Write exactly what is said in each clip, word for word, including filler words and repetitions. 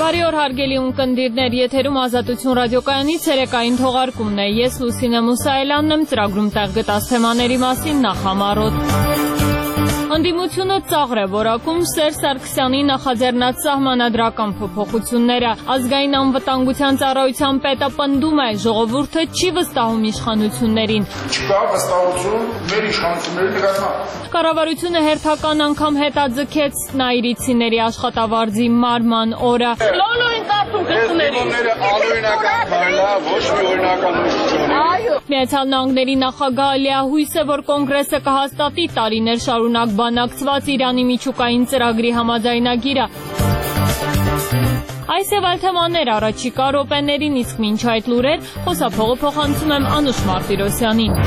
Բարի օր հարգելի ունկնդիրներ, եթերում Ազատություն ռադիոկայանի ցերեկային թողարկումն է։ Ես Լուսինե Մուսայելյանն եմ, ծրագրում տեղ գտած թեմաների մասին նախամարոտ։ Ընդդիմությունը ծաղր է որակում Սերժ Սարգսյանի նախաձեռնած սահմանադրական փոփոխությունները։ Ազգային անվտանգության ծառայության պետը պնդում է, ժողովուրդը չի վստահում իշխանություններին։ Չկա վստահություն մեր իշխանությունների նկատմամբ։ Կառավարությունը հերթական անգամ հետաձգեց նայիրիցիների աշխատավարձի մարման օրը։ Լոլոին կարծում կստուների։ Անօրինական բան է, ոչ մի օրինականություն։ Միացյալ Նահանգների նախագահը լիահույս է, որ կոնգրեսը կհաստատի տարիներ շարունակ բանակցված Իրանի միջուկային ծրագրի համաձայնագիրը։ Այս եւ այլ թեմաներ առաջիկա րոպեներին, իսկ մինչ այդ լուրեր խոսափողը փոխանցում եմ Անուշ Մարտիրոսյանին։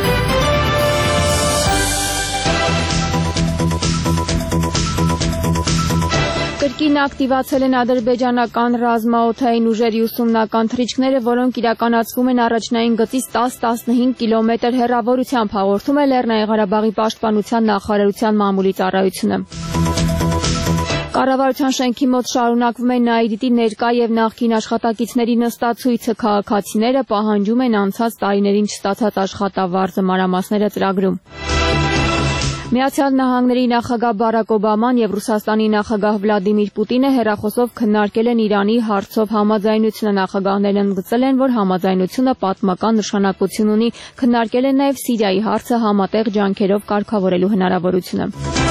Կրկին ակտիվացել են ադրբեջանական ռազմաօդային ուժերի ուսումնական թռիչքները, որոնք իրականացվում են առաջնային գծից տասը տասնհինգ կիլոմետր հեռավորությամբ, հաղորդում է Լեռնային Ղարաբաղի պաշտպանության նախարարության մամուլի ծառայությունը։ Կառավարության շենքի մոտ շարունակվում է Նայիրիտի ներկա եւ նախկին աշխատակիցների նստացույցը, քաղաքացիները պահանջում են անցած տարիներին չստացած աշխատավարձը, մանրամասները ծրագրում։ Միացյալ Նահանգների նախագահ Բարակ Օբաման եւ Ռուսաստանի նախագահ Վլադիմիր Պուտինը հեռախոսով քննարկել են Իրանի հարցով համաձայնությունը։ Նախագահներն ընդգծել են, որ համաձայնությունը պատմական նշանակություն ունի, քննարկել են նաեւ Սիրիայի հարցը համատեղ ջանքերով կարգավորելու հնարավորությունը։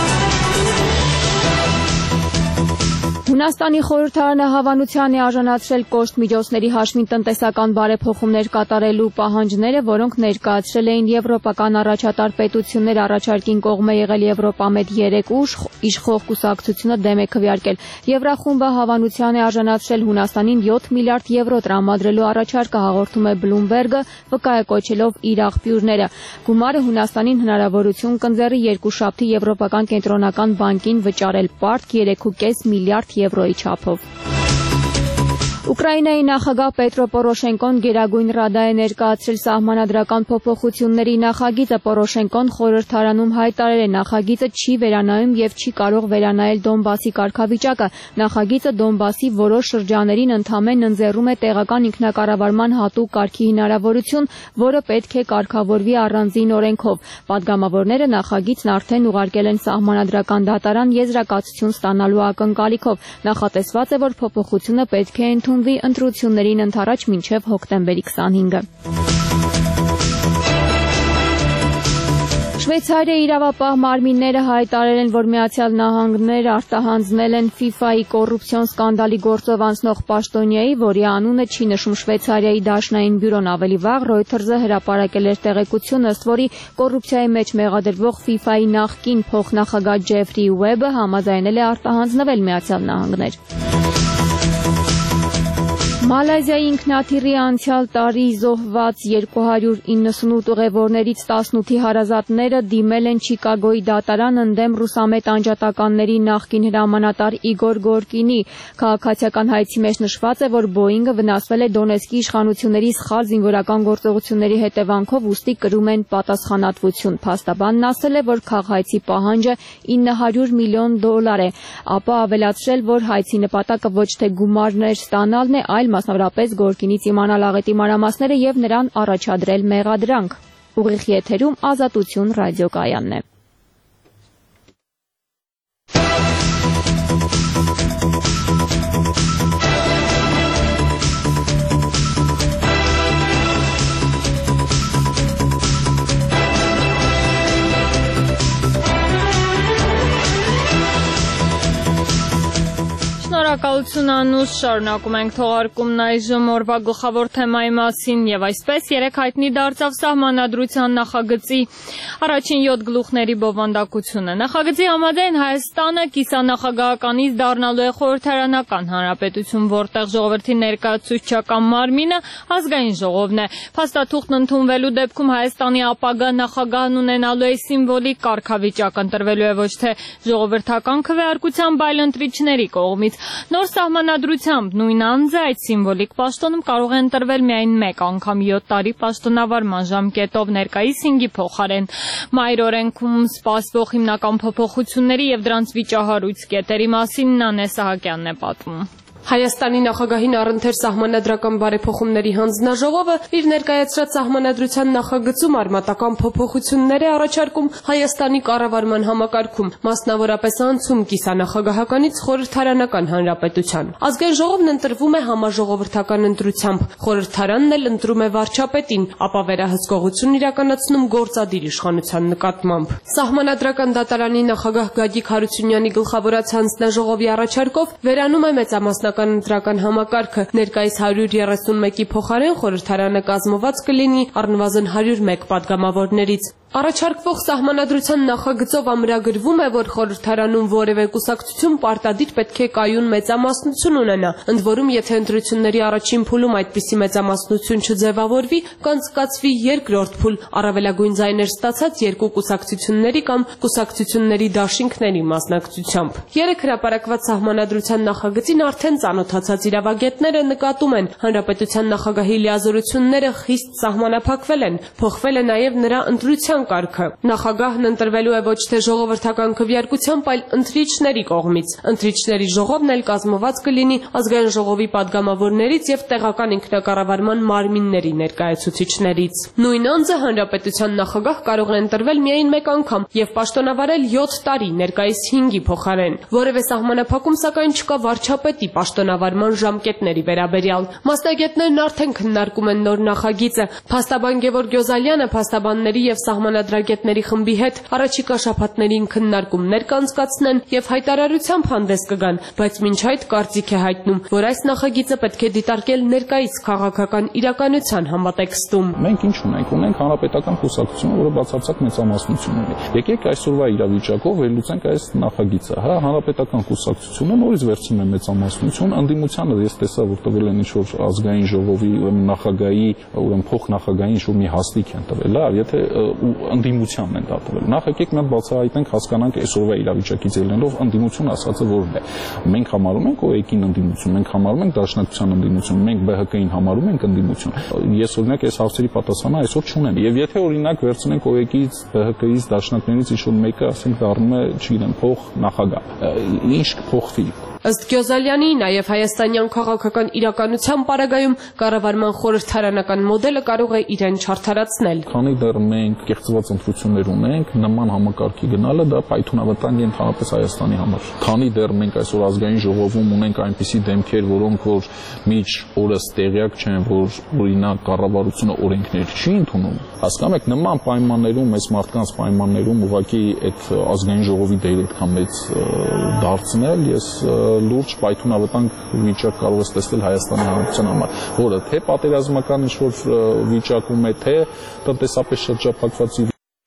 Հունաստանի խորհրդարանը հավանության է արժանացրել կոշտ միջոցների հաշվին տնտեսական բարեփոխումներ կատարելու պահանջները, որոնք ներկայացրել էին եվրոպական առաջատար պետություններ, առաջարկին կողմ է եղել Եվրոպամետ երեք ուժ, իշխող կուսակցությունը դեմ է քվեարկել։ Եվրախումբը հավանության է արժանացրել Հունաստանին յոթ միլիարդ եվրո տրամադրելու առաջարկը, հաղորդում է Բլումբերգը, վկայակոչելով իր աղբյուրները։ Գումարը Հունաստանին հնարավորություն կընձեռի երկուշաբթի Եվրոպական կենտրոնական բանկին վճարել պարտք երեք ու կես միլիարդ եվրոյի չափով։ Ուկրաինայի նախագահ Պետրո Պորոշենկոն Գերագույն Ռադա է ներկայացրել սահմանադրական փոփոխությունների նախագիծը։ Պորոշենկոն խորհրդարանում հայտարարել է, նախագիծը չի վերանայում եւ չի կարող վերանայել Դոնբասի կարգավիճակը։ Նախագիծը Դոնբասի որոշ շրջաներին ընդամենը ընձեռում է տեղական ինքնակառավարման հատուկ կարգի հնարավորություն, որը պետք է կարգավորվի առանձին օրենքով։ Պատգամավորները նախագիծն արդեն ուղարկել են սահմանադրական դատարան եզրակացություն ստանալու ակնկալիքով։ Նախատեսված է, որ փոփոխությունը պետք է ընդունվի ընտրություններին ընդառաջ մինչև հոկտեմբերի քսանհինգը։ Շվեյցարիայի իրավապահ մարմինները հայտարարել են, որ Միացյալ Նահանգները արտահանձնել են ֆիֆայի կոռուպցիոն սկանդալի գործով անցնող պաշտոնյայի, որի անունը չի նշում Շվեյցարիայի դաշնային բյուրոն։ Ավելի վաղ Reuters-ը հրապարակել էր տեղեկություն, ըստ որի կոռուպցիայի մեջ մեղադրվող ֆիֆայի նախկին փոխնախագահ Ջեֆրի Ուեբը համաձայնել է արտահանձնվել Միացյալ Նահանգներ։ Մալայզիայի ինքնաթիռի անցյալ տարի զոհված երկու հարյուր իննսունութ ուղևորներից տասնութի հարազատները դիմել են Չիկագոյի դատարան ընդդեմ ռուսամետ անջատականների նախկին հրամանատար Իգոր Գորկինի։ Քաղաքացիական հայցի մեջ նշված է, որ Բոինգը վնասվել է Դոնեցկի իշխանությունների սխալ զինվորական գործողությունների հետևանքով, ուստի կրում են պատասխանատվություն։ Փաստաբանն ասել է, որ քաղաքացի պահանջը ինը հարյուր միլիոն դոլար է, ապա ավելացրել, որ հայցի նպատակը ոչ թե գումարներ ստանալն է, այլ մասնավորապես Գորկինից իմանալ աղետի մանրամասները եւ նրան առաջադրել մեղադրանք։ Ուղիղ եթերում Ազատություն ռադիոկայանն է։ Շնորհակալություն Անուշ, շարունակում ենք թողարկումն այժմ օրվա գլխավոր թեմայի մասին եւ այսպես երեք հայտնի դարձավ սահմանադրության նախագծի առաջին յոթ գլուխների բովանդակությունը։ Նախագծի համաձայն Հայաստանը կիսանախագահականից դառնալու է խորհրդարանական հանրապետություն, որտեղ ժողովրդի ներկայացուցչական մարմինը ազգային ժողովն է։ Փաստաթուղթն ընդունվելու դեպքում Հայաստանի ապագա նախագահն ունենալու է սիմվոլիկ կարգավիճակ, ընտրվելու է ոչ թե ժողովրդական քվեարկությամբ, այլ ընտրիչների կողմից։ Նոր սահմանադրությամբ նույն անձը այդ սիմվոլիկ պաշտոնում կարող է ընտրվել միայն մեկ անգամ յոթ տարի պաշտոնավարման ժամկետով, ներկայիս հինգի փոխարեն։ Մայր օրենքում սպասվող հիմնական փոփոխությունների եւ դրանց վիճահարույց կետերի մասին Նանե Սահակյանն է պատմում։ Հայաստանի նախագահին առընթեր սահմանադրական բարեփոխումների հանձնաժողովը իր ներկայացրած սահմանադրության նախագծում արմատական փոփոխություններ է առաջարկում Հայաստանի կառավարման համակարգում, մասնավորապես անցում կիսանախագահականից խորհրդարանական հանրապետության։ Ազգային ժողովն ընտրվում է համաժողովրդական ընտրությամբ, խորհրդարանն էլ ընտրում է վարչապետին, ապա վերահսկողություն իրականացնում գործադիր իշխանության նկատմամբ։ Սահմանադրական դատարանի նախագահ Գագիկ Հարությունյանի գլխավորած հանձնաժողովի առաջարկով վերանում է մեծամասնական ընտրական համակարգը, ներկայիս հարյուր երեսունմեկի փոխարեն խորհրդարանը կազմված կլինի առնվազն հարյուր մեկ պատգամավորներից։ Առաջարկվող սահմանադրության նախագծով ամրագրվում է, որ խորհրդարանում որևէ կուսակցություն պարտադիր պետք է կայուն մեծամասնություն ունենա, ընդ որում եթե ընտրությունների առաջին փուլում այդպիսի մեծամասնություն չձևավորվի, կանցկացվի երկրորդ փուլ առավելագույն ձայներ ստացած երկու կուսակցությունների կամ կուսակցությունների դաշինքների մասնակցությամբ։ Երեք հրապարակված սահմանադրության նախագծին արդեն ծանոթացած իրավագետները նկատում են, հանրապետության նախագահի լիազորությունները խիստ սահմանափակվել են, փոխվել է նաև նրա ընտրության կարգը։ Նախագահն ընտրվելու է ոչ թե ժողովրդական քվեարկությամբ, այլ ընտրիչների կողմից։ Ընտրիչների ժողովն էլ կազմված կլինի ազգային ժողովի պատգամավորներից եւ տեղական ինքնակառավարման մարմինների ներկայացուցիչներից։ Նույն անձը հանրապետության նախագահ կարող է ընտրվել միայն մեկ անգամ եւ պաշտոնավարել յոթ տարի, ներկայիս հինգի փոխարեն։ Որևէ սահմանափակում սակայն չկա վարչապետի պաշտոնավարման ժամկետների վերաբերյալ։ Մասնագետներն արդեն քննարկում են նոր նախագիծը։ Փաստաբան Գևորգ Գյոզալյանը փաստաբանների եւ սահմանադրագետների խմբի հետ առաջիկա շաբաթներին քննարկումներ կանցկացնեն եւ հայտարարությամբ հանդես կգան, բայց մինչ այդ կարծիք է հայտնում, որ այս նախագիծը պետք է դիտարկել ներկայիս քաղաքական իրականության համատեքստում։ Մենք ինչ ունենք, ունենք հանրապետական կուսակցություն, որը բացարձակ մեծամասնություն ունի։ Եկեք այսօրվա իրավիճակով վերլուծենք այս նախագիծը, հա, հանրապետական կուսակցությունը նորից վերցնում է մեծամասնություն, ընդդիմությանը ես տեսա, որ տվել են ինչ-որ ազգային ժողովի նախագահի, ուրեմն փոխնախագահի ինչ-որ մի հաստիք են տվել, լավ, եթե ընդդիմությանն են դատվել։ Նախ եկեք մենք բացահայտենք, հասկանանք այսօրվա իրավիճակից ելնելով ընդդիմություն ասածը որն է։ Մենք համարում ենք ՕԵԿ-ին ընդդիմություն, մենք համարում ենք Դաշնակցության ընդդիմություն, մենք ԲՀԿ-ին համարում ենք ընդդիմություն։ Ես օրինակ այս հարցերի պատասխանը այսօր չունեմ։ Եվ եթե օրինակ վերցնենք ՕԵԿ-ից, ԲՀԿ-ից, Դաշնակցներից ինչ-որ մեկը, ասենք դառնում է, չգիտեմ, փոխ նախագահ, ինչ կփոխվի։ Ըստ Գյոզալյանի, նաև հայաստանյան քաղաքական իրականության պարագայում կառավարման խորհրդարանական մոդելը կարող է իրեն չարդարացնել։ Քանի դեռ մենք կեղծված ընտրություններ ունենք, նման համակարգի գնալը դա պայթունավտանգ է ընդհանրապես Հայաստանի համար։ Քանի դեռ մենք այսօր ազգային ժողովում ունենք այնպիսի դեմքեր, որոնք որ միջ օրս տեղյակ չեն, որ օրինակ կառավարությունը օրենքներ չի ընդունում, հասկանում եք, նման պայմաններում, այս մարդկանց պայմաններում ուղղակի այդ ազգային ժողովի դերը այդքան մեծ դարձնել, ես լուրջ պայթունավտանգ վիճակ կարող է ստեղծել Հայաստանի Հանրապետության համար, որը թե պատերազմական ինչ-որ վիճակում է, թե տնտեսապես շրջափակված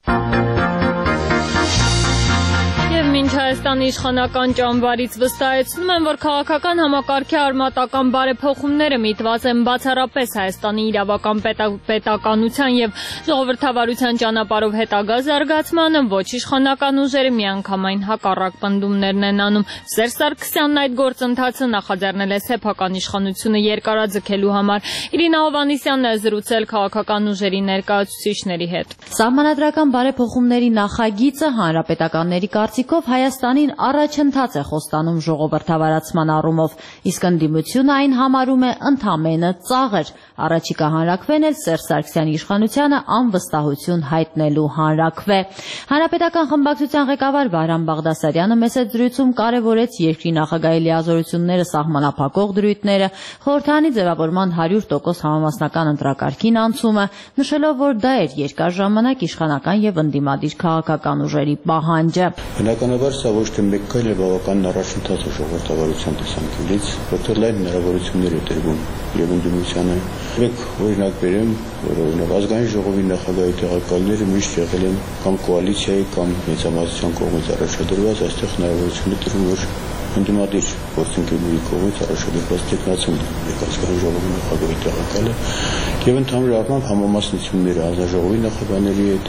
Հայաստանի իշխանական ճամբարից վստահեցնում են, որ քաղաքական համակարգի արմատական բարեփոխումները միտված են բացառապես Հայաստանի իրավական պետականության եւ ժողովրդավարության ճանապարհով հետագա զարգացմանը, ոչ իշխանական ուժերը միանգամայն հակառակ պնդումներն են անում։ Սերժ Սարգսյանն այդ գործընթացը նախաձեռնել է սեփական իշխանությունը երկարաձգելու համար։ Իրինա Հովհաննիսյանն է զրուցել քաղաքական ուժերի ներկայացուցիչների հետ։ Սահմանադրական բարեփոխումների նախագիծը հանրապետականների կարծիքով Հայաստանին առաջընթաց է խոստանում ժողովրդավարացման առումով, իսկ ընդդիմությունը այն համարում է ընդամենը ծաղր։ Առաջիկա հանրաքվեն էլ Սերժ Սարգսյանի իշխանությանը անվստահություն հայտնելու հանրաքվե։ Հանրապետական խմբակցության ղեկավար Վահրամ Բաղդասարյանը մեծ զրույցում կարևորեց երկրի նախագահի լիազորությունները սահմանափակող դրույթները, խորհրդարանի ձևավորման հարյուր տոկոս համամասնական ընտրակարգին անցումը, նշելով, որ դա էր երկար ժամանակ իշխանական եւ ընդդիմադիր քաղաքական ուժերի պահանջը։ Բնականաբար սա ոչ թե մեկ քայլ է, բավական առաջընթաց է ժողովրդավարության տեսանկյունից, որտեղ լայն հնարավորություններ է տրվում եւ ընդդիմությանը։ Եկեք օրինակ բերեմ, որ օրինակ ազգային ժողովի նախագահի տեղակալները միշտ եղել են կամ կոալիցիայի կամ մեծամասնության կողմից առաջադրված, այստեղ հնարավորություն է տրվում, որ ընդդիմադիր գործընկերների կողմից առաջադրված տեխնացում եք ազգային ժողովի նախագահի տեղակալը եւ ընդհանուր առմամբ համամասնությունները հանձնաժողովի նախագահների հետ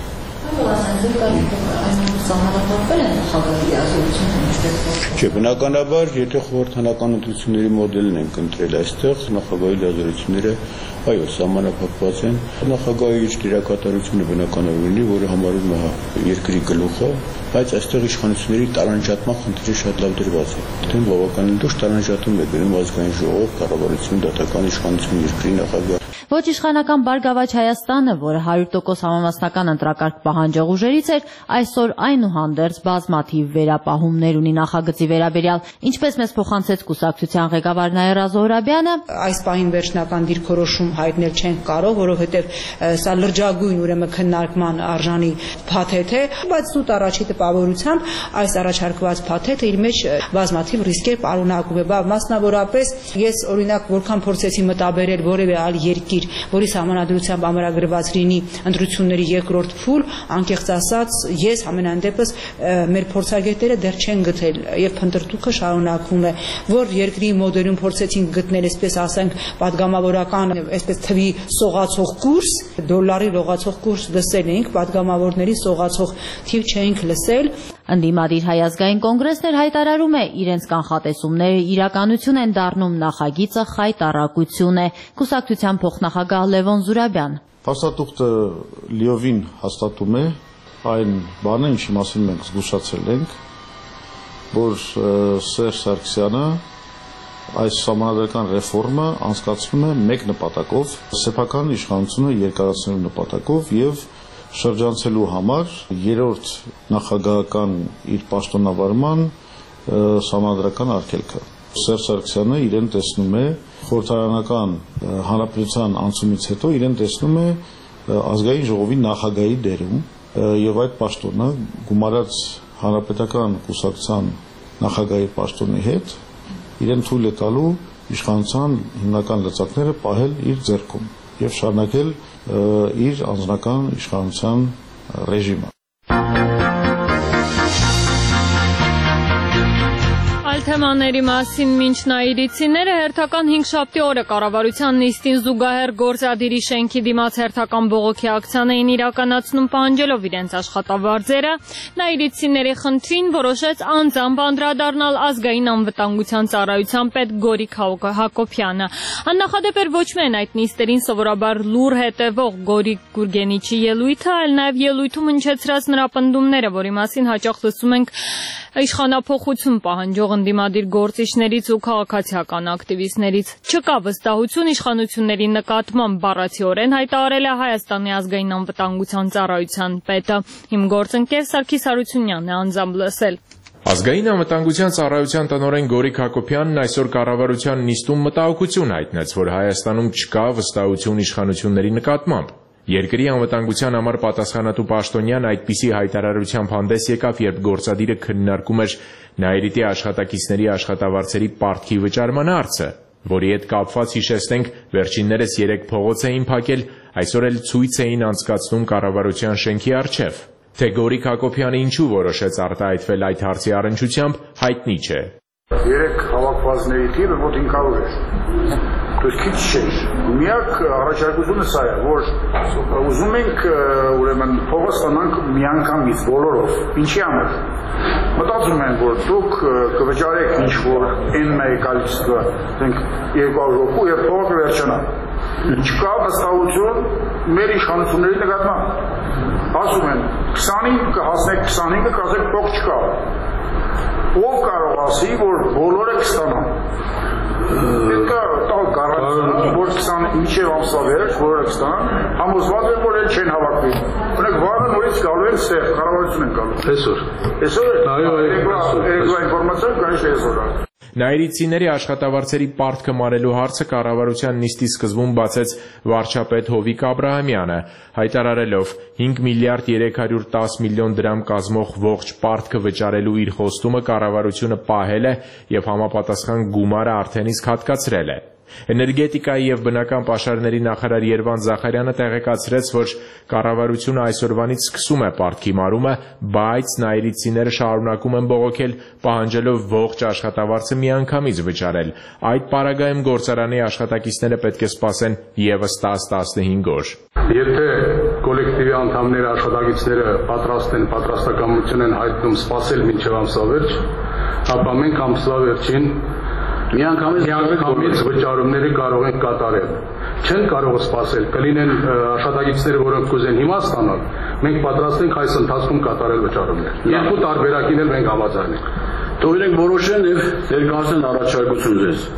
Չէ, բնականաբար, եթե խորհրդանական ընտրությունների մոդելն ենք ընտրել այստեղ, նախագահի լիազորությունները այո, սահմանափակված են։ Նախագահի իր դերակատարությունը բնականաբար ունի, որը համարում է երկրի գլուխը, բայց այստեղ իշխանությունների տարանջատման խնդիրը շատ լավ դրված է։ Դեն բավականին դուրս տարանջատում է գնում ազգային ժողով, կառավարություն, դատական իշխանություն, երկրի նախագահ։ Ոչ իշխանական Բարգավաճ Հայաստանը, որը հարյուր տոկոս համամասնական ընտրակարգ պահանջող ուժերից էր, այսօր այնուհանդերձ բազմաթիվ վերապահումներ ունի նախագծի վերաբերյալ, ինչպես մեզ փոխանցեց կուսակցության ղեկավար Նաիրա Զոհրաբյանը, այս պահին վերջնական դիրքորոշում հայտնել չենք կարող, որովհետև սա լրջագույն ուրեմն քննարկման արժանի փաթեթ է, բայց սուտ առաջի տպավորությամբ այս առաջարկված փաթեթը իր մեջ բազմաթիվ ռիսկեր պարունակում է, մասնավորապես ես օրինակ որքան փորձեցի մտաբերել որևէ այլ երկիր, որի սահմանադրությամբ ամրագրված լինի ընտրությունների երկրորդ փուլ, անկեղծ ասած, ես ամենայն դեպս մեր փորձագետները դեռ չեն գտել եւ փնտրտուքը շարունակվում է, որ երկրի մոդելում փորձեցին գտնել, այսպես ասենք, падգամավորական, այսպես թվի սողացող կուրս, դոլարի լողացող կուրս լսել էինք, падգամավորների սողացող թիվ չէինք լսել։ Ընդդիմադիր Հայ ազգային կոնգրեսն էր հայտարարում է իրենց կանխատեսումները իրականություն են դառնում, նախագիծը խայտառակություն է։ Կուսակցության փոխնախագահ Լևոն Զուրաբյան։ Փաստաթուղթը լիովին հաստատում է այն բանը, ինչի մասին մենք զգուշացել ենք, որ Սերժ Սարգսյանը այս սահմանադրական ռեֆորմը անցկացնում է մեկ նպատակով, սեփական իշխանությունը երկարացնելու նպատակով եւ շրջանցելու համար երրորդ նախագահական իր պաշտոնավարման սահմանադրական արգելքը։ Սերժ Սարգսյանը իրեն տեսնում է խորհրդարանական հանրապետության անցումից հետո իրեն տեսնում է ազգային ժողովի նախագահի դերում եւ այդ պաշտոնը գումարած հանրապետական կուսակցության նախագահի պաշտոնի հետ իրեն թույլ է տալու իշխանության հիմնական լծակները պահել իր ձեռքում եւ շարունակել իր անձնական իշխանության ռեժիմը։ Թեմաների մասին մինչ նայիրիցիները հերթական հինգշաբթի օրը կառավարության նիստին զուգահեռ գործադիրի շենքի դիմաց հերթական բողոքի ակցիան էին իրականացնում պահանջելով իրենց աշխատավարձերը, նայիրիցիների խնդրին որոշեց անձամբ անդրադառնալ ազգային անվտանգության ծառայության պետ Գորիկ Հակոբյանը։ Աննախադեպ էր ոչ միայն այդ նիստերին սովորաբար լուր հետևող Գորիկ Գուրգենիչի ելույթը, այլ նաև ելույթում հնչեցրած նրա պնդումները, որի մասին հաճախ լսում ենք իշխանափոխություն պահանջող ընդդիմադիր գործիչներից ու քաղաքացիական ակտիվիստներից։ Չկա վստահություն իշխանությունների նկատմամբ, բառացիորեն հայտարարել է Հայաստանի ազգային անվտանգության ծառայության պետը։ Իմ գործընկեր Սարգիս Հարությունյանն է անձամբ լսել։ Ազգային անվտանգության ծառայության տնօրեն Գորիկ Հակոբյանն այսօր կառավարության նիստում մտահոգություն հայտնեց, որ Հայաստանում չկա վստահություն իշխանությունների նկատմամբ։ Երկրի անվտանգության համար պատասխանատու պաշտոնյան այդպիսի հայտարարությամբ հանդես եկավ, երբ գործադիրը քննարկում էր Նայիրիտի աշխատակիցների աշխատավարձերի պարտքի վճարման հարցը, որի հետ կապված հիշեցնենք վերջիններս երեք փողոց էին փակել, այսօր էլ ցույց էին անցկացնում կառավարության շենքի առջև։ Թե Գորիկ Հակոբյանը ինչու որոշեց արտահայտվել այդ հարցի առնչությամբ, հայտնի չէ։ Երեք հավաքվածների թիվը մոտ հինգ հարյուր էր։ Քիչ չէր։ Միակ առաջարկությունը սա է, որ ուզում ենք ուրեմն փողը ստանանք միանգամից բոլորով։ Ինչի համար։ Մտածում ենք, որ դուք կվճարեք ինչ-որ N մեկ количество, ասենք երկու րոպե եւ փողը կվերջանա։ Չկա վստահություն մեր իշխանությունների նկատմամբ։ Ասում են քսանհինգ կհասնեք քսանհինգը, կասեք փող չկա։ Ով կարող ասի, որ բոլորը կստանան։ Պետք է տալ գարանտիա, որ քսան մինչև ամսվա վերջ բոլորը կստանան, համոզված են, որ էլ չեն հավաքվի։ Օրինակ վաղը նորից գալու են սեղ, կառավարություն են գալու։ Այսօր։ Այսօր։ Այո, այո, ինֆորմացիան կանիշ այսօր։ Նայիրիցիների աշխատավարձերի պարտքը մարելու հարցը կառավարության նիստի սկզբում բացեց վարչապետ Հովիկ Աբրահամյանը, հայտարարելով հինգ միլիարդ երեք հարյուր տաս միլիոն դրամ կազմող ողջ պարտքը վճարելու իր խոստումը կառավարությունը պահել է եւ համապատասխան գումարը արդեն իսկ հատկացրել է։ Էներգետիկայի եւ բնական պաշարների նախարար Երվանդ Զախարյանը տեղեկացրեց, որ կառավարությունը այսօրվանից սկսում է պարտքի մարումը, բայց նայիրիցիները շարունակում են բողոքել, պահանջելով ողջ աշխատավարձը միանգամից վճարել։ Այդ պարագայում գործարանի աշխատակիցները պետք է սպասեն եւս տաս տասնհինգ օր։ Եթե կոլեկտիվի անդամները, աշխատակիցները պատրաստ են, պատրաստակամություն են հայտնում սպասել մինչև ամսվերջ, ապա մենք ամսվերջին միանգամից վճարումները կարող ենք կատարել։ Չեն կարող սպասել, կլինեն աշխատակիցները, որոնք կուզեն հիմա ստանալ, մենք պատրաստ ենք այս ընթացքում կատարել վճարումներ։ Երկու տարբերակին էլ մենք համաձայն ենք։ Թող իրենք որոշեն եւ ներկայացնեն առաջարկություն ձեզ։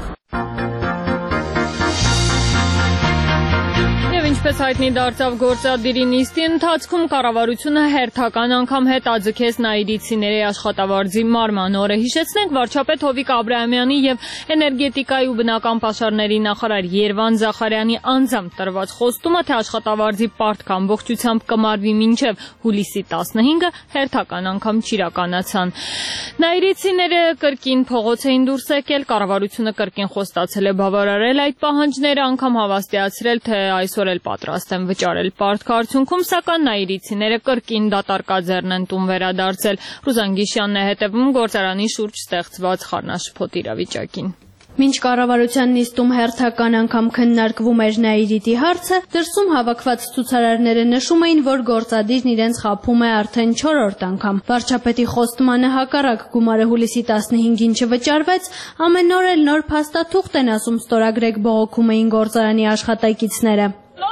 Ինչպես հայտնի դարձավ գործադիրի նիստի ընթացքում կառավարությունը հերթական անգամ հետաձգեց նայիրիցիների աշխատավարձի մարման օրը։ Հիշեցնենք, վարչապետ Հովիկ Աբրահամյանի եւ էներգետիկայի ու բնական պաշարների նախարար Երվան Զախարյանի անձամբ տրված խոստումը, թե աշխատավարձի պարտք ամբողջությամբ կմարվի մինչև հուլիսի տասնհինգը, հերթական անգամ չիրականացան։ Նայիրիցիները կրկին փողոց էին դուրս եկել, կառավարությունը կրկին խոստացել է բավարարել այդ պահանջները, անգամ հավաստիացրել, թե այսօր էլ պատրաստ են վճարել պարտքը, արդյունքում սակայն նայիրիցիները կրկին դատարկաձեռն են տուն վերադարձել։ Ռուզան Գիշյանն է հետևում գործարանի շուրջ ստեղծված խառնաշփոթ իրավիճակին։ Մինչ կառավարության նիստում հերթական անգամ քննարկվում էր նայիրիտի հարցը, դրսում հավաքված ցուցարարները նշում էին, որ գործադիրն իրենց խաբում է արդեն չորրորդ անգամ։ Վարչապետի խոստմանը հակառակ գումարը հուլիսի տասնհինգին չվճարվեց, ամեն օր էլ նոր փաստաթուղթ են ասում ստորագրեք բողոքում էին գործարանի աշխատակիցները։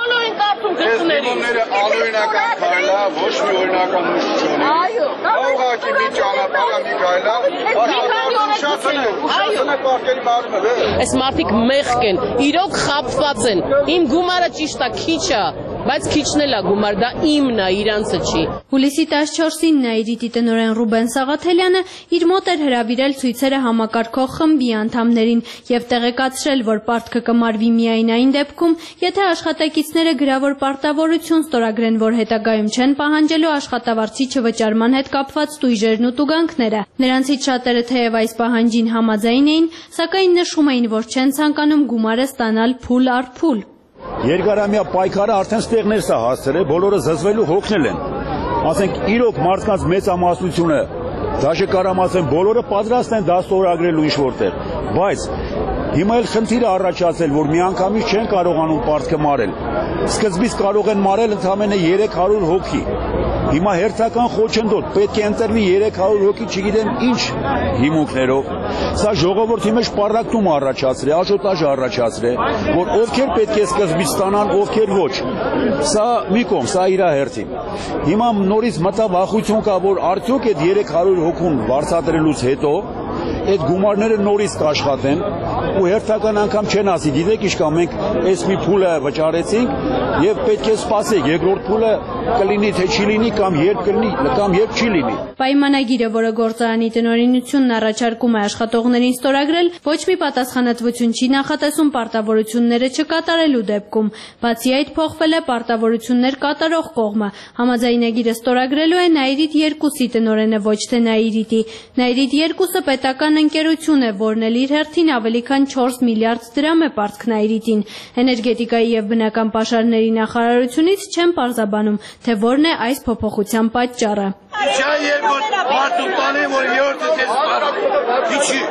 Այս դիմումները անօրինական քայլ է, ոչ մի օրինական ուժ չունի։ Ուղղակի մի ճանապարհ է, մի քայլ է, աշխատանքը շատն է, շատն է պարտքերի մարմը։ Այս մարդիկ մեղք են, իրոք խաբված են։ Իմ գումարը ճիշտ է, քիչ է, բայց քիչն էլ է գումար, դա իմն է, իրանցը չի։ Հուլիսի տասնչորսին Նայիրիտի տնօրեն Ռուբեն Սաղաթելյանը իր մոտ էր հրավիրել ցույցերը համակարգող խմբի անդամներին եւ տեղեկացրել, որ պարտքը կմարվի միայն այն դեպքում, եթե աշխատակիցները գրավոր պարտավորություն ստորագրեն, որ հետագայում չեն պահանջելու աշխատավարձի չվճարման հետ կապված տույժերն ու տուգանքները։ Նրանցից շատերը թեև այս պահանջին համաձայն էին, սակայն նշում էին, որ չեն ցանկանում գումարը ստանալ փուլ առ փուլ։ Երկարամյա պայքարը արդեն ստեղներ սա հասցրել, բոլորը զզվելու հոգնել են։ Ասենք իրոք մարդկանց մեծամասնությունը, դաշը կարամ ասեմ, բոլորը պատրաստ են դա ստորագրելու ինչ որտեղ, բայց հիմա էլ խնդիր է առաջացել, որ միանգամից չեն կարողանում պարտքը մարել։ Սկզբից կարող են մարել ընդամենը երեք հարյուր հոգի։ Հիմա հերթական խոչընդոտ պետք է ընտրվի երեք հարյուր հոգի, չգիտեմ ինչ հիմունքներով։ Սա ժողովրդի մեջ պառակտում առաջացրել, աժոտաժ առաջացրել, որ ովքեր պետք է սկզբից ստանան, ովքեր ոչ։ Սա մի կողմ, սա իր հերթին։ Հիմա նորից մտավախություն կա, որ արդյոք այդ երեք հարյուր հոգուն վարձատրելուց հետո այդ գումարները նորից կաշխատեն ու հերթական անգամ չեն ասի, գիտեք ինչ կա, մենք այս մի փուլը վճարեցինք եւ պետք է սպասեք, երկրորդ փուլը կլինի թե չի լինի կամ երբ կլինի կամ երբ չի լինի։ Պայմանագիրը, որը գործարանի տնօրինությունն առաջարկում է աշխատողներին ստորագրել, ոչ մի պատասխանատվություն չի նախատեսում պարտավորությունները չկատարելու դեպքում։ Բացի այդ, փոխվել է պարտավորություններ կատարող կողմը։ Համաձայնագիրը ստորագրելու է Նայիրիտ երկուսի տնօրենը, ոչ թե Նայիրիտի։ Նայիրիտ երկուսը պետական ընկերություն է, որն էլ իր հերթին ավելի քան չորս միլիարդ դրամ է պարտք Նայիրիտին։ Էներգետիկայի եւ բնական պաշարների նախարարությունից չեն պարզաբանում, թե որն է այս փոփոխության պատճառը։ Ինչա երկու մարդու տանի, որ երրորդը դες պարը։ Ինչի։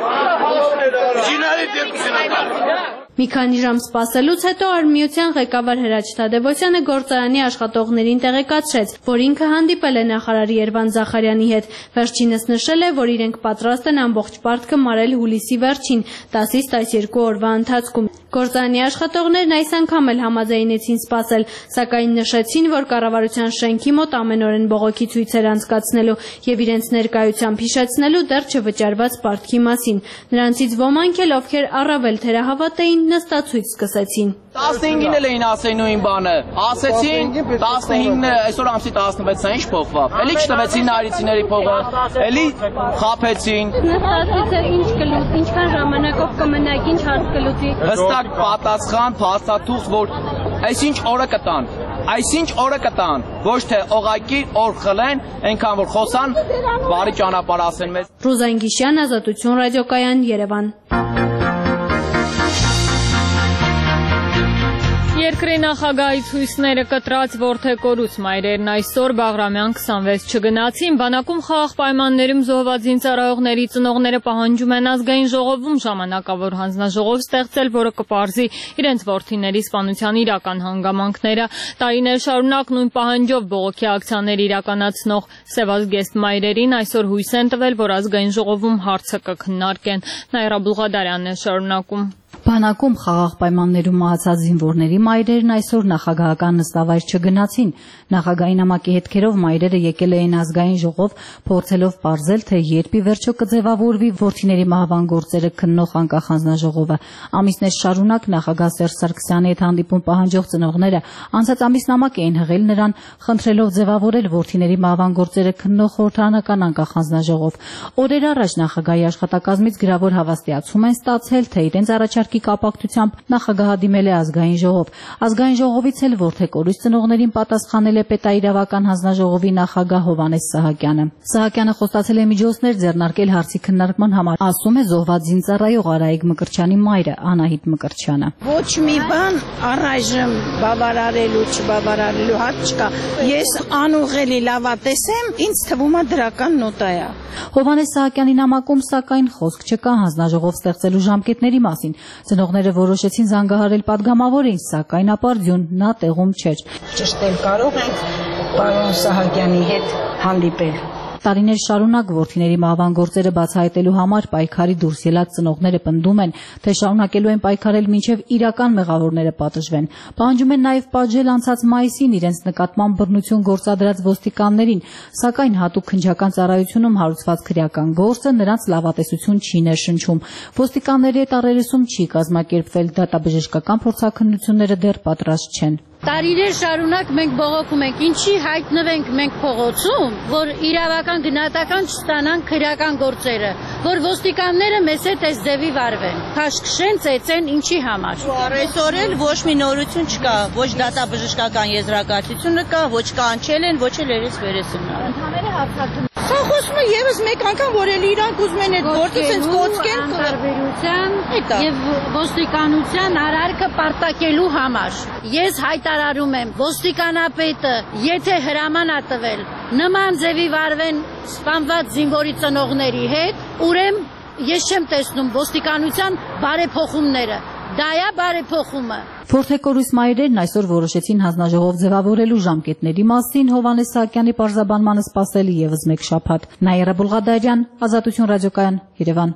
Ինչինարի դեպքին ապար։ Մի քանի ժամ սպասելուց հետո Արմիության ղեկավար Հրաչ Թադևոսյանը գործարանի աշխատողներին տեղեկացրեց, որ ինքը հանդիպել է նախարար Երվան Զախարյանի հետ։ Վերջինս նշել է, որ իրենք պատրաստ են ամբողջ պարտքը մարել հուլիսի վերջին, տասից տասներկու օրվա ընթացքում։ Գործարանի աշխատողներն այս անգամ էլ համաձայնեցին սպասել, սակայն նշեցին, որ կառավարության շենքի մոտ ամեն օր են բողոքի ցույցեր անցկացնելու եւ իրենց ներկայությամբ հիշեցնելու դեռ չվճարված պարտքի մասին։ Նրանցից ոմանք էլ, ովքեր առավել թերահավատ էին, նստացույց սկսեցին։ տասնհինգին էլ էին ասել նույն բանը։ Ասեցին տասնհինգն է, այսօր ամսի տասնվեցն է, ինչ փոխվավ։ Էլի չտվեցին նայիրիցիների փողը, էլի խաբեցին։ Նստացույցը ինչ կլուծի, ինչքան ժամանակով կմնաք, ինչ հարց կլուծի։ Հստակ պատասխան, փաստաթուղթ, որ այսինչ օրը կտան։ Այսինչ օրը կտան, ոչ թե օղակի օր խլեն, այնքան որ խոսան, բարի ճանապարհ ասեն մեզ։ Ռուզան Գիշյան, Ազատություն ռադիոկայան, Երևան։ Երկրի նախագահի ցույցները կտրած որդեկորուց մայրերն այսօր Բաղրամյան քսանվեց չգնացին, բանակում խաղաղ պայմաններում զոհված զինծառայողների ծնողները պահանջում են ազգային ժողովում ժամանակավոր հանձնաժողով ստեղծել, որը կպարզի իրենց որդիների սպանության իրական հանգամանքները։ Տարիներ շարունակ նույն պահանջով բողոքի ակցիաներ իրականացնող սևազգեստ մայրերին այսօր հույս են տվել, որ ազգային ժողովում հարցը կքննարկեն։ Նաիրա Բուլղադարյանն է շարունակում։ Բանակում խաղաղ պայմաններում մահացած զինվորների մայրերն այսօր նախագահական նստավայր չգնացին։ Նախագահի նամակի հետքերով մայրերը եկել էին ազգային ժողով, փորձելով պարզել, թե երբ ի վերջո կձևավորվի որդիների մահվան գործերը քննող անկախ հանձնաժողովը։ Ամիսներ շարունակ նախագահ Սերժ Սարգսյանի հետ հանդիպում պահանջող ծնողները անցած ամիս նամակ էին հղել նրան, խնդրելով ձևավորել որդիների մահվան գործերը քննող խորհրդարանական անկախ հանձնաժողով։ Օրեր առաջ նախագահի աշխատակազմից գրավոր հավաստիացում են ստացել, թե իրենց առաջարկի կապակցությամբ նախագահը դիմել է ազգային ժողով։ Ազգային ժողովից էլ որդեկորույս ծնողներին պատասխանել է պետաիրավական հանձնաժողովի նախագահ Հովհաննես Սահակյանը։ Սահակյանը խոստացել է միջոցներ ձեռնարկել հարցի քննարկման համար, ասում է զոհված զինծառայող Արայիկ Մկրտչյանի մայրը Անահիտ Մկրտչյանը։ Ոչ մի բան առայժմ բավարարելու, չբավարարելու հարց չկա։ Ես անուղելի լավատես եմ, ինձ թվում է դրական նոտա է։ Հովհաննես Սահակյանի նամակում սակայն խոսք չկա հանձնաժողով ստեղծելու ժամկետների մասին։ Ծնողները որոշեցին զանգահարել падգամավորին, սակայն ապարդյուն նա տեղում չէր։ Ճիշտ էլ կարող ենք պարոն Սահակյանի հետ հանդիպել։ Տարիներ շարունակ որդիների մահվան գործերը բացահայտելու համար պայքարի դուրս ելած ծնողները պնդում են, թե շարունակելու են պայքարել մինչև իրական մեղավորները պատժվեն։ Պահանջում են նաև պատժել անցած մայիսին իրենց նկատմամբ բռնություն գործադրած ոստիկաններին, սակայն հատուկ քննչական ծառայությունում հարուցված քրեական գործը նրանց լավատեսություն չի ներշնչում։ Ոստիկանների հետ առերեսում չի կազմակերպվել, դատաբժշկական փորձաքննությունները դեռ պատրաստ չեն։ Տարիներ շարունակ մենք բողոքում ենք, ինչի հայտնվենք մենք փողոցում, որ իրավական գնահատական չստանան քրեական գործերը, որ ոստիկանները մեզ հետ այս ձևի վարվեն, քաշքշեն, ծեծեն, ինչի համար։ Այսօր էլ ոչ մի նորություն չկա, ոչ դատաբժշկական եզրակացությունը կա, ոչ կանչել են, ոչ էլ երես վերես են արել։ Ընդհանրապես հարձակում Սա խոսում է եւս մեկ անգամ, որ էլ իրանք ուզում են այդ գործը sense կոծկեն տարբերության եւ ոստիկանության արարքը պարտակելու համար։ Ես հայտարարում եմ, ոստիկանապետը, եթե հրաման ա տվել նման ձևի վարվեն սպանված զինվորի ծնողների հետ, ուրեմն ես չեմ տեսնում ոստիկանության բարեփոխումները։ Դա է բարեփոխումը։ Որդեկորույս մայրերն այսօր որոշեցին հանձնաժողով ձևավորելու ժամկետների մասին Հովհաննես Սահակյանի պարզաբանմանը սպասել եւս մեկ շաբաթ։ Նաիրա Բուլղադարյան, Ազատություն ռադիոկայան, Երևան։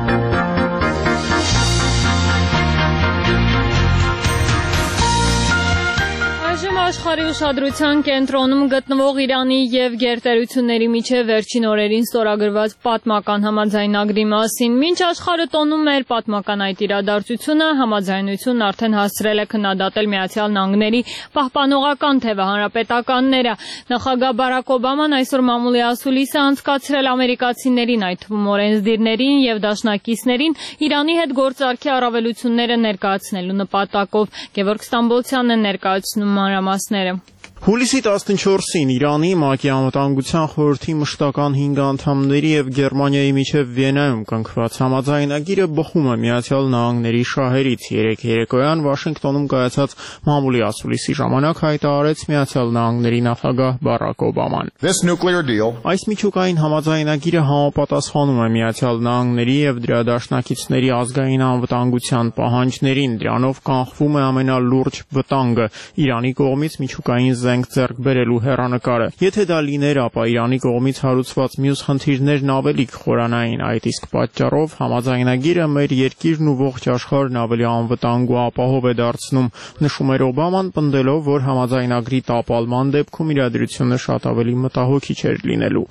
Աշխարհի ուշադրության կենտրոնում գտնվող Իրանի եւ գերտերությունների միջև վերջին օրերին ստորագրված պատմական համաձայնագրի մասին։ Մինչ աշխարհը տոնում էր պատմական այդ իրադարձությունը, համաձայնությունն արդեն հասցրել է քննադատել Միացյալ Նահանգների պահպանողական թևը հանրապետականները։ Նախագահ Բարակ Օբաման այսօր մամուլի ասուլիս է անցկացրել ամերիկացիներին, այդ թվում օրենսդիրներին եւ դաշնակիցներին Իրանի հետ գործարքի առավելությունները ներկայացնելու նպատակով։ Գևորգ Ստամբոլցյանն է ներկայացնում մանրամասները։ Հուլիսի տասնչորսին Իրանի ՄԱԿ-ի անվտանգության խորհրդի մշտական հինգ անդամների եւ Գերմանիայի միջև Վիեննայում կնքված համաձայնագիրը բխում է Միացյալ Նահանգների շահերից։ Երեկ երեկոյան Վաշինգտոնում կայացած մամուլի ասուլիսի ժամանակ հայտարարեց Միացյալ Նահանգների նախագահ Բարակ Օբաման։ Այս միջուկային համաձայնագիրը համապատասխանում է Միացյալ Նահանգների եւ դրա դաշնակիցների ազգային անվտանգության պահանջներին։ Դրանով կանխվում է ամենալուրջ վտանգը՝ Իրանի կողմից միջուկային զենք ձեռք բերելու հեռանկարը։ Եթե դա լիներ, ապա Իրանի կողմից հարուցված մյուս խնդիրներն ավելի կխորանային։ Այդ իսկ պատճառով համաձայնագիրը մեր երկիրն ու ողջ աշխարհն ավելի անվտանգ ու ապահով է դարձնում, նշում էր Օբաման, պնդելով, որ համաձայնագրի տապալման դեպքում իրադրությունը շատ ավելի մտահոգիչ էր լինելու։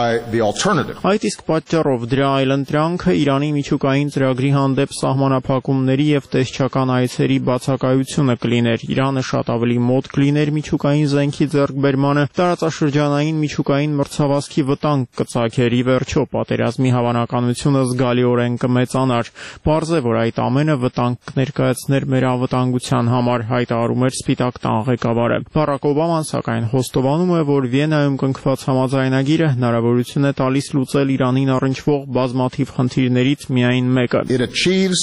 Այդ իսկ պատճառով դրա այլընտրանքը Իրանի միջուկային ծրագրի հանդեպ սահմանափակումների եւ տեսչական այցերի բացակայությունը կլիներ։ Իրանը շատ ավելի մոտ կլիներ միջուկային զենքի ձեռքբերմանը, տարածաշրջանային միջուկային մրցավազքի վտանգ կծագեր, ի վերջո պատերազմի հավանականությունը զգալիորեն կմեծանար։ Պարզ է, որ այդ ամենը վտանգ կներկայացներ մեր անվտանգության համար, հայտարարում էր Սպիտակ տան ղեկավարը։ Բարակ Օբաման սակայն խոստովանում է, որ Վիեննայում կնքված համաձայնագիրը հնարավորություն է տալիս լուծել Իրանին առնչվող բազմաթիվ խնդիրներից միայն մեկը։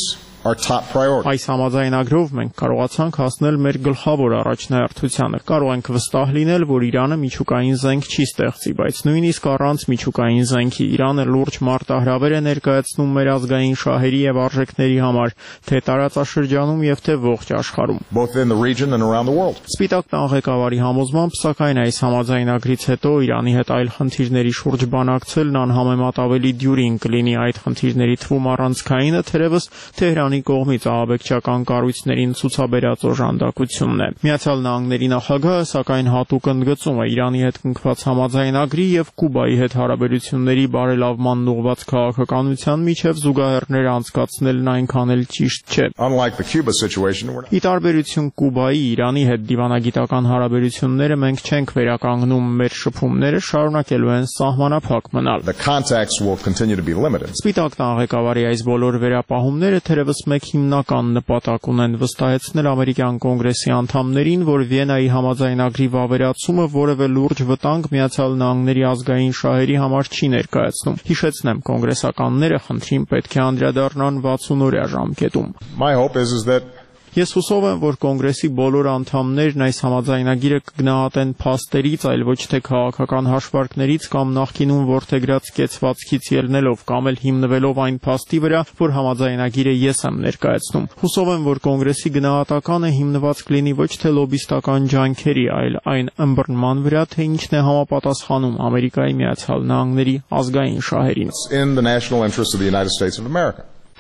our top priority. Այս համաձայնագրով մենք կարողացանք հասնել մեր գլխավոր առաջնահերթությանը։ Կարող ենք վստահ լինել, որ Իրանը միջուկային զենք չի ստեղծի, բայց նույնիսկ առանց միջուկային զենքի Իրանը լուրջ մարտահրավեր է ներկայացնում մեր ազգային շահերի եւ արժեքների համար, թե տարածաշրջանում եւ թե ողջ աշխարհում։ Both in the region and around the world. Սպիտակ տան ղեկավարի համոզմամբ, սակայն այս համաձայնագրից հետո Իրանի հետ այլ խնդիրների շուրջ բանակցելն անհամեմատ ավելի դյուրին կլինի այդ խնդիրների թվում առանցքայինը թերևս Թեհրանի կողմից ահաբեկչական կառույցներին ցուցաբերած օժանդակությունն է։ Միացյալ Նահանգների նախագահը սակայն հատուկ ընդգծում է Իրանի հետ կնքված համաձայնագրի եւ Կուբայի հետ հարաբերությունների բարելավման ուղղված քաղաքականության միջև զուգահեռներ անցկացնելն այնքան էլ ճիշտ չէ։ Unlike the Cuba situation, we're Ի տարբերություն Կուբայի, Իրանի հետ դիվանագիտական հարաբերությունները մենք չենք վերականգնում, մեր շփումները շարունակելու են սահմանափակ մնալ։ The contacts will continue to be limited. Սպիտակ տան ղեկավարի այս բոլոր վերապահումները թերևս մեկ հիմնական նպատակ ունեն վստահեցնել ամերիկյան կոնգրեսի անդամներին, որ Վիեննայի համաձայնագրի վավերացումը որևէ լուրջ վտանգ Միացյալ Նահանգների ազգային շահերի համար չի ներկայացնում։ Հիշեցնեմ, կոնգրեսականները խնդրին պետք է անդրադառնան վաթսուն օրյա ժամկետում։ My hope is is that Ես հուսով եմ, որ կոնգրեսի բոլոր անդամներն այս համաձայնագիրը կգնահատեն փաստերից, այլ ոչ թե քաղաքական հաշվարկներից կամ նախկինում որդեգրած կեցվածքից ելնելով կամ էլ հիմնվելով այն փաստի վրա, որ համաձայնագիրը ես եմ ներկայացնում։ Հուսով եմ, որ կոնգրեսի գնահատականը հիմնված կլինի ոչ թե լոբիստական ջանքերի, այլ այն ըմբռնման վրա, թե ինչն է համապատասխանում Ամերիկայի Միացյալ Նահանգների ազգային շահերին։ in the national interest of the United States of America.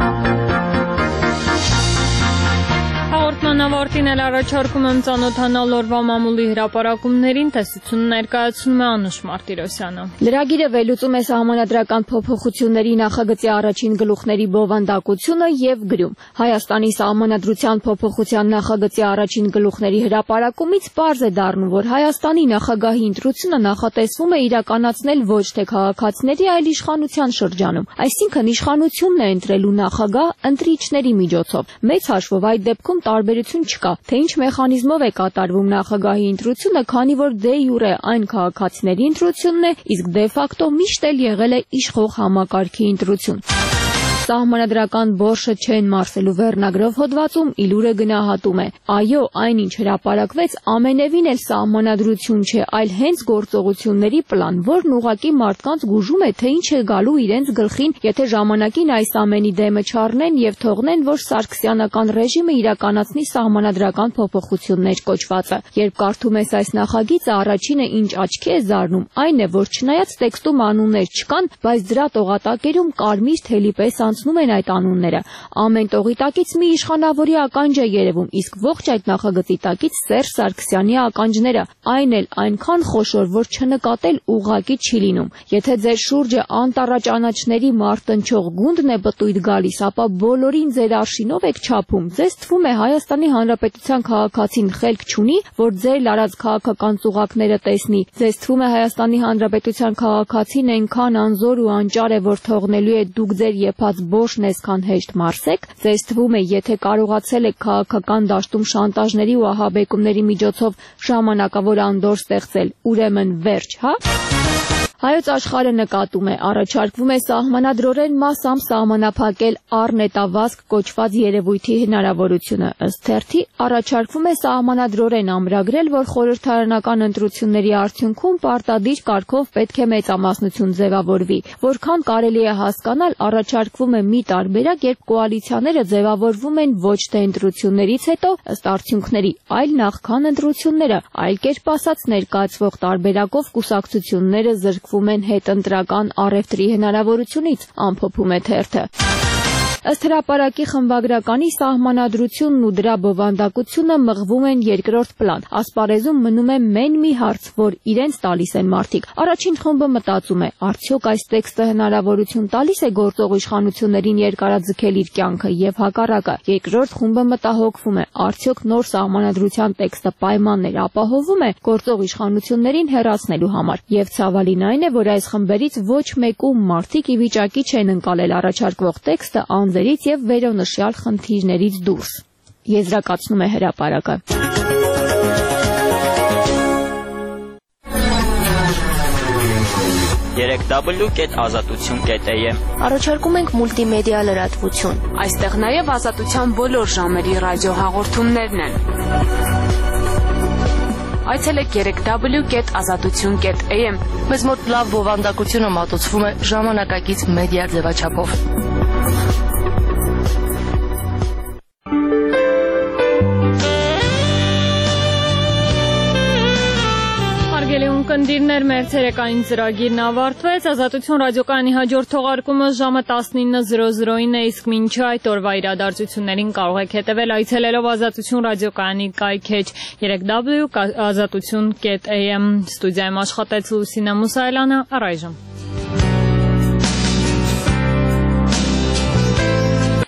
Հաղորդմանավարտին էլ առաջարկում եմ ծանոթանալ օրվա մամուլի հրապարակումներին, տեսություն ներկայացնում է Անուշ Մարտիրոսյանը։ Լրագիրը վերլուծում է սահմանադրական փոփոխությունների նախագծի առաջին գլուխների բովանդակությունը եւ գրում. Հայաստանի սահմանադրության փոփոխության նախագծի առաջին գլուխների հրապարակումից պարզ է դառնում, որ Հայաստանի նախագահի ընտրությունը նախատեսվում է իրականացնել ոչ թե քաղաքացիների, այլ իշխանության շրջանում, այսինքն իշխանությունն է ընտրելու նախագահ ընտրիչների միջոցով։ Մեծ հաշվով այդ դեպքում տարբերություն չկա, թե ինչ մեխանիզմով է կատարվում նախագահի ընտրությունը, քանի որ դե յուրե այն քաղաքացիների ընտրությունն է, իսկ դե ֆակտո միշտ էլ եղել է իշխող համակարգի ընտրություն։ Սահմանադրական բորշը չեն մարսելու վերնագրով հոդվածում Իլուրը գնահատում է. այո, այնինչ հրապարակվեց ամենևին էլ սահմանադրություն չէ, այլ հենց գործողությունների պլան, որն ուղղակի մարդկանց գուժում է, թե ինչ է գալու իրենց գլխին, եթե ժամանակին այս ամենի դեմը չառնեն եւ թողնեն, որ սարգսյանական ռեժիմը իրականացնի սահմանադրական փոփոխություններ կոչվածը։ Երբ կարդում ես այս նախագիծը, առաջինը ինչ աչքի է զարնում, այն է, որ չնայած տեքստում անուններ չկան, բայց դրա տողատակերում կարմիր թելի պես անցնում են այդ անունները։ Ամեն տողի տակից մի իշխանավորի ականջ է երևում, իսկ ողջ այդ նախագծի տակից Սերժ Սարգսյանի ականջները, այն էլ այնքան խոշոր, որ չնկատել ուղղակի չի լինում։ Եթե ձեր շուրջը անտառաճանաչների մարտնչող գունդն է բտույտ գալիս, ապա բոլորին ձեր արշինով եք չափում։ Ձեզ թվում է Հայաստանի Հանրապետության քաղաքացին խելք չունի, որ ձեր լարած քաղաքական ծուղակները տեսնի։ Ձեզ թվում է Հայաստանի Հանրապետության քաղաքացին այնքան անզոր ու անճար է, որ թողնելու է դուք ձեր եփած բոշն այսքան հեշտ մարսեք։ Ձեզ թվում է, եթե կարողացել եք քաղաքական դաշտում շանտաժների ու ահաբեկումների միջոցով ժամանակավոր անդորր ստեղծել, ուրեմն վերջ, հա։ Հայոց աշխարհը նկատում է, առաջարկվում է սահմանադրորեն մասամբ սահմանափակել առնետավազք կոչված երևույթի հնարավորությունը։ Ըստ թերթի, առաջարկվում է սահմանադրորեն ամրագրել, որ խորհրդարանական ընտրությունների արդյունքում պարտադիր կարգով պետք է մեծամասնություն ձևավորվի։ Որքան կարելի է հասկանալ, առաջարկվում է մի տարբերակ, երբ կոալիցիաները ձևավորվում են ոչ թե ընտրություններից հետո, ըստ արդյունքների, այլ նախքան ընտրությունները, այլ կերպ ասած ներկայացվող տարբերակով կուսակցությունները զրկվում են հետընտրական առևտրի հնարավորությունից, ամփոփում է թերթը։ Ըստ հրապարակի խմբագրականի սահմանադրությունն ու դրա բովանդակությունը մղվում են երկրորդ պլան։ Ասպարեզում մնում է մեն մի հարց, որ իրենց տալիս են մարդիկ։ Առաջին խումբը մտածում է, արդյոք այս տեքստը հնարավորություն տալիս է գործող իշխանություններին երկարաձգել իր կյանքը եւ հակառակը։ Երկրորդ խումբը մտահոգվում է, արդյոք նոր սահմանադրության տեքստը պայմաններ ապահովում է գործող իշխանություններին հեռացնելու համար։ Եվ ցավալին այն է, որ այս խմբերից ոչ մեկում մարդիկ ի վիճակի չեն ընկալել առաջարկվող տեքստը անձերից եւ վերոնշյալ խնդիրներից դուրս։ Եզրակացնում է հրապարակը։ երեք w կետ ազատություն կետ a m։ Առաջարկում ենք մուլտիմեդիա լրատվություն։ Այստեղ նաև ազատության բոլոր ժամերի ռադիոհաղորդումներն են։ Այցելեք երեք w կետ ազատություն կետ a m։ Մեզ մոտ լավ բովանդակությունը մատուցվում է ժամանակակից մեդիա ձևաչափով։ Կնդիրներ մեր ցերեկային ծրագիրն ավարտվեց, Ազատություն ռադիոկայանի հաջորդ թողարկումը ժամը տասնինը զրո զրոին է, իսկ մինչ այդ օրվա իրադարձություններին կարող եք հետևել այցելելով Ազատություն ռադիոկայանի կայքեջ երեք w կետ ազատություն կետ a m։ Ստուդիայում աշխատեց Լուսինե Մուսայելյանը, առայժմ։